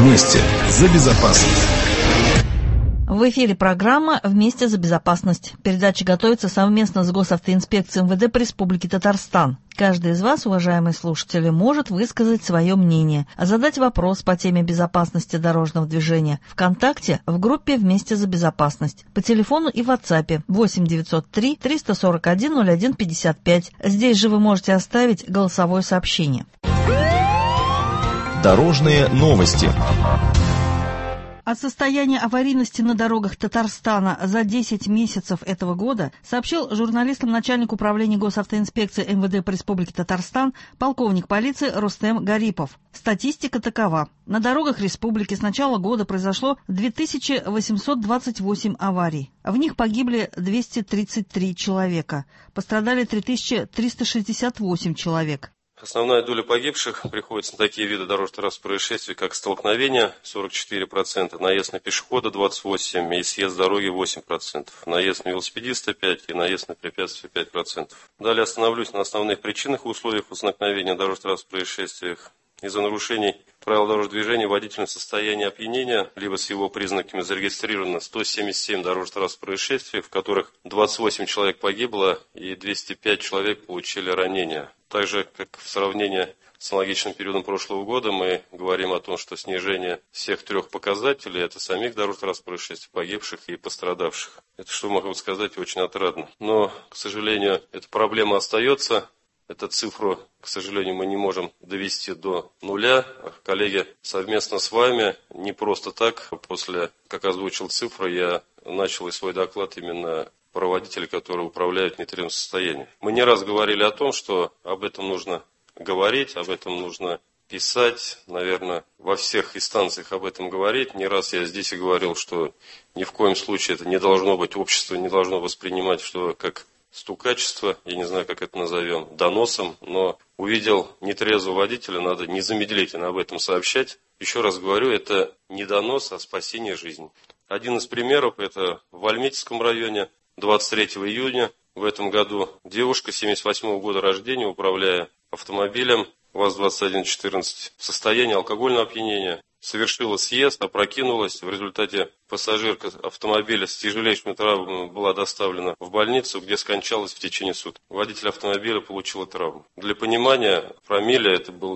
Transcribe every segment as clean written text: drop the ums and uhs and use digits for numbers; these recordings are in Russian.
Вместе за безопасность. В эфире программа «Вместе за безопасность». Передача готовится совместно с Госавтоинспекцией МВД по Республике Татарстан. Каждый из вас, уважаемые слушатели, может высказать свое мнение, задать вопрос по теме безопасности дорожного движения ВКонтакте в группе «Вместе за безопасность» по телефону и в WhatsApp 8 903 341 01 55. Здесь же вы можете оставить голосовое сообщение. Дорожные новости. О состоянии аварийности на дорогах Татарстана за 10 месяцев этого года сообщил журналистам начальник управления Госавтоинспекции МВД по Республике Татарстан полковник полиции Рустем Гарипов. Статистика такова. На дорогах республики с начала года произошло 2828 аварий. В них погибли 233 человека. Пострадали 3368 человек. Основная доля погибших приходится на такие виды дорожно-транспортных происшествий, как столкновение 44%, наезд на пешехода 28% и съезд с дороги 8%, наезд на велосипедиста 5% и наезд на препятствие 5%. Далее остановлюсь на основных причинах и условиях возникновения дорожно-транспортных происшествиях. Из-за нарушений правил дорожного движения водительное состояние опьянения, либо с его признаками зарегистрировано 177 дорожно-транспортных происшествий, в которых 28 человек погибло и 205 человек получили ранения. Также, как в сравнении с аналогичным периодом прошлого года, мы говорим о том, что снижение всех трех показателей – это самих дорожно-транспортных происшествий, погибших и пострадавших. Это, что могу сказать, очень отрадно. Но, к сожалению, эта проблема остается. Эту цифру, к сожалению, мы не можем довести до нуля. Коллеги, совместно с вами, не просто так, после, как озвучил цифры, я начал и свой доклад именно про водителей, которые управляют в нетрезвом состоянии. Мы не раз говорили о том, что об этом нужно говорить, об этом нужно писать, наверное, во всех инстанциях об этом говорить. Не раз я здесь и говорил, что ни в коем случае это не должно быть, общество не должно воспринимать, что как стукачество, я не знаю, как это назовем, доносом, но увидел нетрезвого водителя, надо незамедлительно об этом сообщать. Еще раз говорю, это не донос, а спасение жизни. Один из примеров, это в Альметьевском районе, 23 июня в этом году девушка 78 года рождения, управляя автомобилем ВАЗ-2114 в состоянии алкогольного опьянения, совершила съезд, опрокинулась. В результате пассажирка автомобиля с тяжелейшими травмами была доставлена в больницу, где скончалась в течение суток. Водитель автомобиля получил травму. Для понимания, промилле это был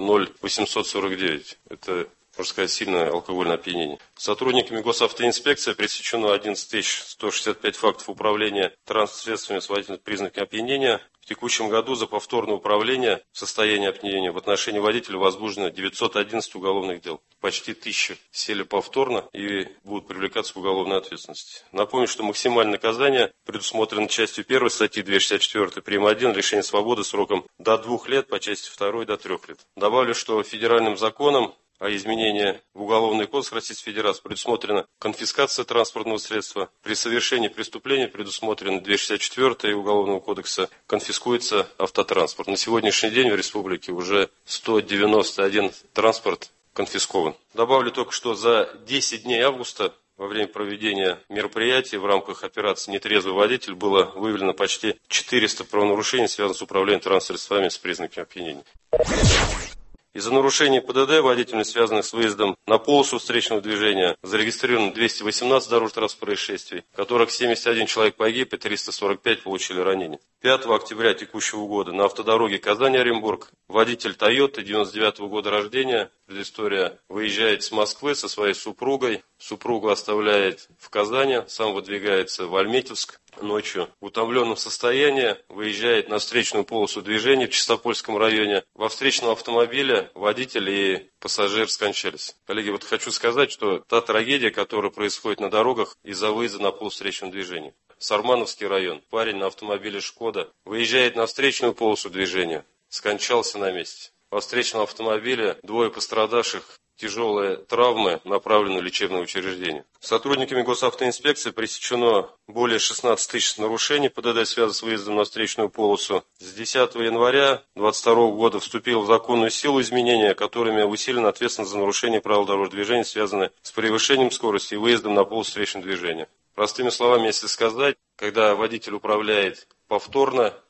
0,849. Это, можно сказать, сильное алкогольное опьянение. Сотрудниками Госавтоинспекции пресечено 11 165 фактов управления транспортными средствами с водительными признаками опьянения. В текущем году за повторное управление в состоянии опьянения в отношении водителя возбуждено 911 уголовных дел. Почти 1000 сели повторно и будут привлекаться к уголовной ответственности. Напомню, что максимальное наказание предусмотрено частью 1 статьи 264 прим. 1 лишение свободы сроком до 2 лет, по части 2 до 3 лет. Добавлю, что федеральным законом о изменении в Уголовный кодекс Российской Федерации предусмотрена конфискация транспортного средства. При совершении преступления предусмотрено 264 Уголовного кодекса, конфискуется автотранспорт. На сегодняшний день в республике уже 191 транспорт конфискован. Добавлю только, что за 10 дней августа во время проведения мероприятий в рамках операции «Нетрезвый водитель» было выявлено почти 400 правонарушений, связанных с управлением транспортными средствами с признаками опьянения. Из-за нарушений ПДД водителями, связанных с выездом на полосу встречного движения, зарегистрировано 218 дорожно-транспортных происшествий, в которых 71 человек погиб и 345 получили ранения. 5 октября текущего года на автодороге Казань-Оренбург водитель Toyota 99 года рождения, предыстория, выезжает с Москвы со своей супругой, супругу оставляет в Казани, сам выдвигается в Альметьевск. Ночью в утомленном состоянии выезжает на встречную полосу движения в Чистопольском районе. Во встречном автомобиле водитель и пассажир скончались. Коллеги, вот хочу сказать, что та трагедия, которая происходит на дорогах из-за выезда на полосу встречного движения. Сармановский район. Парень на автомобиле «Шкода» выезжает на встречную полосу движения. Скончался на месте. Во встречном автомобиле 2 пострадавших. Тяжелые травмы направлены в лечебное учреждение. Сотрудниками Госавтоинспекции пресечено более 16 тысяч нарушений ПДД, связанных с выездом на встречную полосу. С 10 января 2022 года вступило в законную силу изменения, которыми усилена ответственность за нарушение правил дорожного движения, связанные с превышением скорости и выездом на полосу встречного движения. Простыми словами, если сказать, когда водитель управляет повторно,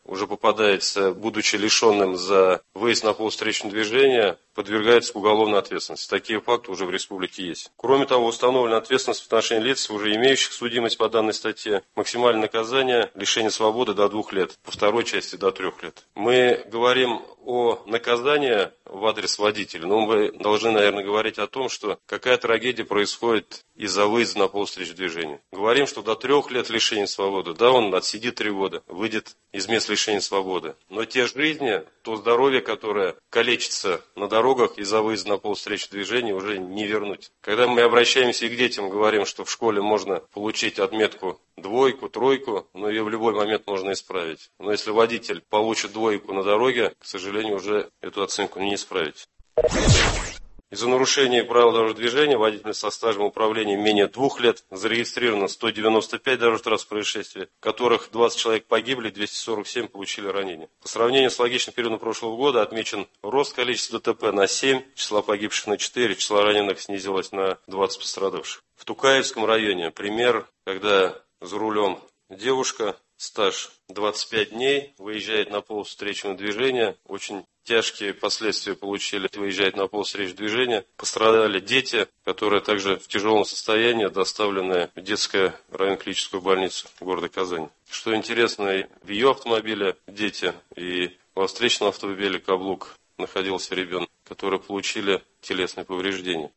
уже попадается, будучи лишенным за выезд на полосу встречного движения, подвергается к уголовной ответственности. Такие факты уже в республике есть. Кроме того, установлена ответственность в отношении лиц, уже имеющих судимость по данной статье. Максимальное наказание – лишение свободы до 2 лет, по второй части до 3 лет. Мы говорим о наказании в адрес водителя, но мы должны, наверное, говорить о том, что какая трагедия происходит из-за выезда на полосу встречного движения. Говорим, что до 3 лет лишения свободы, да, он отсидит 3 года, выйдет из мест лишения свободы. Но те жизни, то здоровье, которое калечится на дорогах из-за выезда на полосу встречного движения, уже не вернуть. Когда мы обращаемся и к детям, говорим, что в школе можно получить отметку 2, 3, но ее в любой момент можно исправить. Но если водитель получит 2 на дороге, к сожалению, уже эту оценку не исправить. Из-за нарушения правил дорожного движения водитель со стажем управления менее 2 лет зарегистрировано 195 дорожно-транспортных происшествий, в которых 20 человек погибли, 247 получили ранения. По сравнению с логичным периодом прошлого года отмечен рост количества ДТП на 7, числа погибших на 4, число раненых снизилось на 20 пострадавших. В Тукаевском районе пример, когда за рулем девушка, стаж 25 дней, выезжает на полосу встречного движения, очень тяжкие последствия получили, выезжает на полосу встречного движения. Пострадали дети, которые также в тяжелом состоянии доставлены в детскую районно-клиническую больницу города Казани. Что интересно, в ее автомобиле дети и во встречном автомобиле каблук находился ребенок, которые получили телесные повреждения.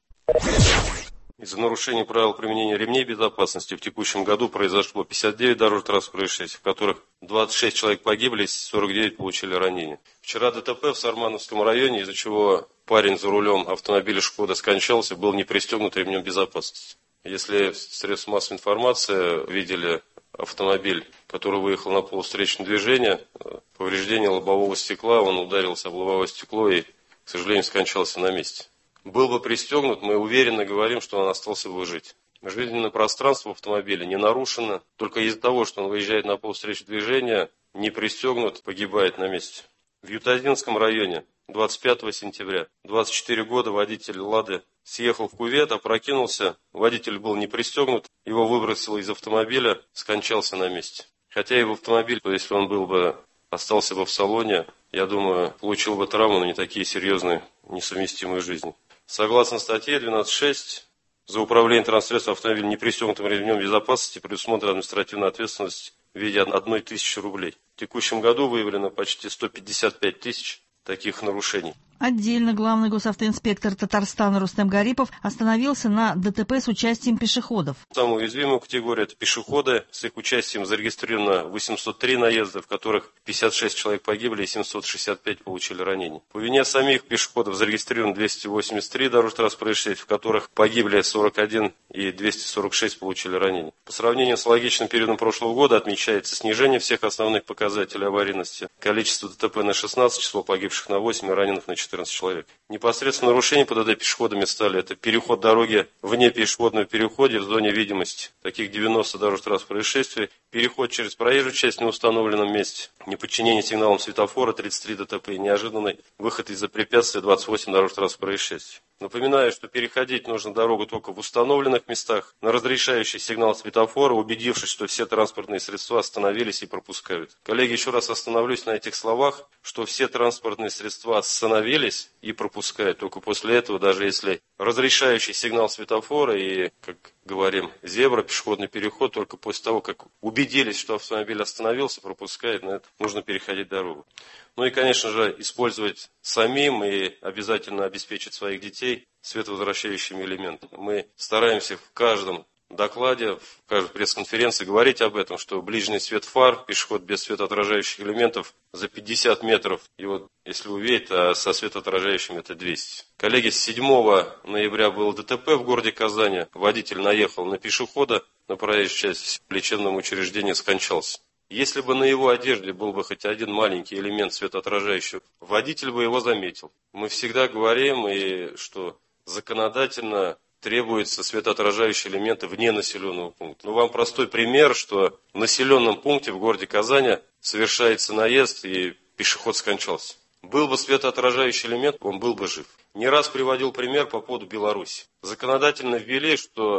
Из-за нарушения правил применения ремней безопасности в текущем году произошло 59 дорожно-транспортных происшествий, в которых 26 человек погибли, 49 получили ранения. Вчера ДТП в Сармановском районе, из-за чего парень за рулем автомобиля «Шкода» скончался, был не пристегнут ремнем безопасности. Если средства массовой информации видели автомобиль, который выехал на полосу встречного движения, повреждение лобового стекла, он ударился об лобовое стекло и, к сожалению, скончался на месте. Был бы пристегнут, мы уверенно говорим, что он остался бы жить. Жизненное пространство автомобиля не нарушено. Только из-за того, что он выезжает на полосу встречного движения, не пристегнут, погибает на месте. В Ютазинском районе 25 сентября 24 года водитель «Лады» съехал в кювет, опрокинулся. Водитель был не пристегнут, его выбросило из автомобиля, скончался на месте. Хотя и в автомобиль, то если он был бы, остался бы в салоне, я думаю, получил бы травму, но не такие серьезные, несовместимые с жизнью. Согласно статье 12.6, за управление транспортным автомобилем непристегнутым ремнем безопасности предусмотрена административная ответственность в виде 1000 рублей. В текущем году выявлено почти 155 тысяч таких нарушений. Отдельно главный госавтоинспектор Татарстана Рустем Гарипов остановился на ДТП с участием пешеходов. Самая уязвимая категория – это пешеходы. С их участием зарегистрировано 803 наезда, в которых 56 человек погибли и 765 получили ранения. По вине самих пешеходов зарегистрировано 283 дорожно-транспортных происшествий, в которых погибли 41 и 246 получили ранения. По сравнению с логичным периодом прошлого года отмечается снижение всех основных показателей аварийности. Количество ДТП на 16, число погибших на 8 и раненых на 14 человек. Непосредственно нарушения ПДД пешеходами стали это переход дороги вне пешеходного перехода в зоне видимости. Таких 90 дорожно-транспортных происшествий. Переход через проезжую часть в неустановленном месте. Неподчинение сигналам светофора 33 ДТП. Неожиданный выход из-за препятствия 28 дорожно-транспортных происшествий. Напоминаю, что переходить нужно дорогу только в установленных местах, на разрешающий сигнал светофора, убедившись, что все транспортные средства остановились и пропускают. Коллеги, еще раз остановлюсь на этих словах, что все транспортные средства остановились и пропускают. Только после этого, даже если разрешающий сигнал светофора и, как говорим, зебра, пешеходный переход, только после того, как убедились, что автомобиль остановился, пропускает, на это нужно переходить дорогу. Ну и, конечно же, использовать самим и обязательно обеспечить своих детей световозвращающими элементами. Мы стараемся в каждом докладе, в каждой пресс-конференции говорить об этом, что ближний свет фар, пешеход без светоотражающих элементов за 50 метров, и вот если увидеть, а со светоотражающими это 200. Коллеги, с 7 ноября было ДТП в городе Казани. Водитель наехал на пешехода на проезжую часть, в лечебном учреждении скончался. Если бы на его одежде был бы хоть один маленький элемент светоотражающего, водитель бы его заметил. Мы всегда говорим, что законодательно требуются светоотражающие элементы вне населенного пункта. Ну, вам простой пример, что в населенном пункте в городе Казани совершается наезд и пешеход скончался. Был бы светоотражающий элемент, он был бы жив. Не раз приводил пример по поводу Беларуси. Законодательно ввели, что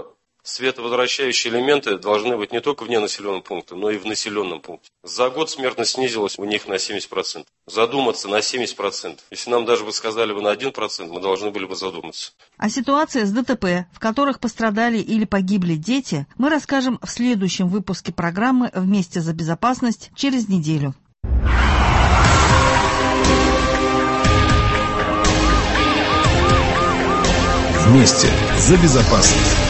Световозвращающие элементы должны быть не только вне населенного пункта, но и в населенном пункте. За год смертность снизилась у них на 70%. Задуматься на 70%. Если нам даже бы сказали бы на 1%, мы должны были бы задуматься. О ситуации с ДТП, в которых пострадали или погибли дети, мы расскажем в следующем выпуске программы «Вместе за безопасность» через неделю. Вместе за безопасность.